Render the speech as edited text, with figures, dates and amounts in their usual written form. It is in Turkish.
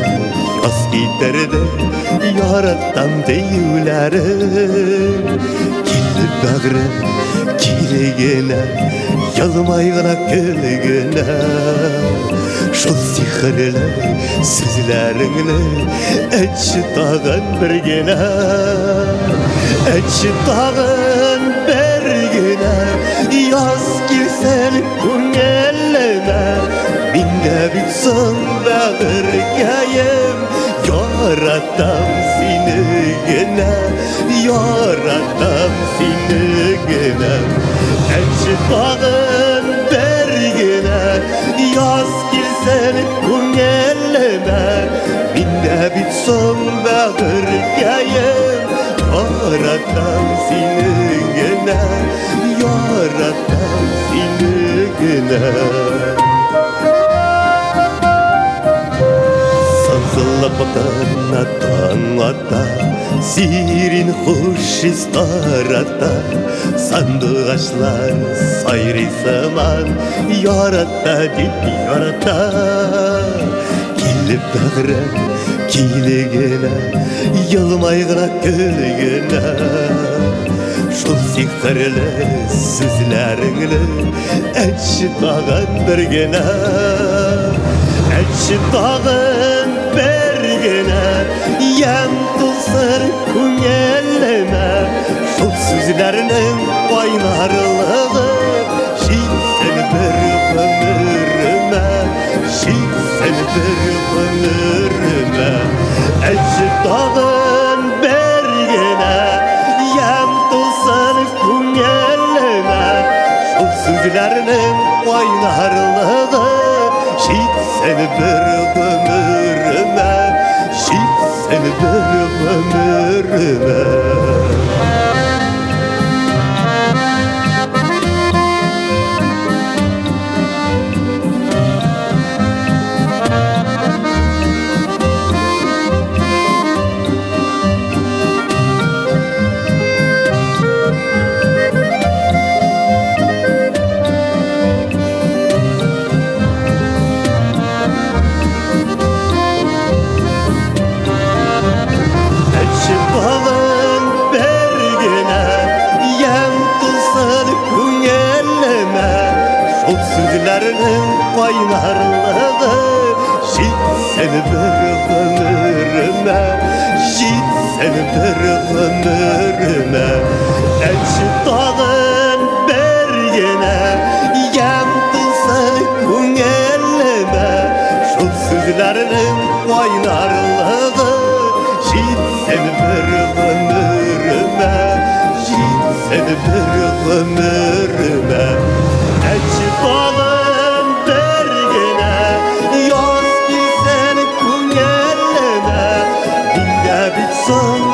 yaz giderdi yaratam deyulerim. Kelip bağrım kiligine, yalmaygına gülgine. Şol sihirli sözlerini etçi tağın birgine, etçi tağın birgine. Yaz girsen kungelime, minde bitsin bağırgayım. Yaratam seni gene, yaratam seni gene. Etçi tağın birgine, yaz girsen kungelime, minde bitsin bağırgayım. Yaratam seni gene, yaratam seni gene. Sanzılapakana tanata, sirin hoş istarata. Sandıgaçlar sayri zaman, yarata dip yarata. Kelip bağrım kiligine, yalmaygına gülgine. Şol sihirli sözlerini etçi tağın birgine, etçi tağın birgine. Yem tulsın kungelime, şol sözlerinin oynarlığı. Şitsen bir ömürüme, şitsen bir ömürüme. Etçi tağın birgine, yem tulsın kungelime. Şol sözlerinin oynarlığı. Şitsen bir ömürüme, şitsen bir ömürüme. Sözlerinin oynarlığı. Şitsen bir ömürüme, şitsen bir ömürüme. Etçi tağın birgine, yem tulsın kungelime. Şol sözlerinin oynarlığı. Şitsen bir ömürüme, şitsen bir ömürüme. Etçi tağın birgine, yaz girsen kungelime, minde bitsin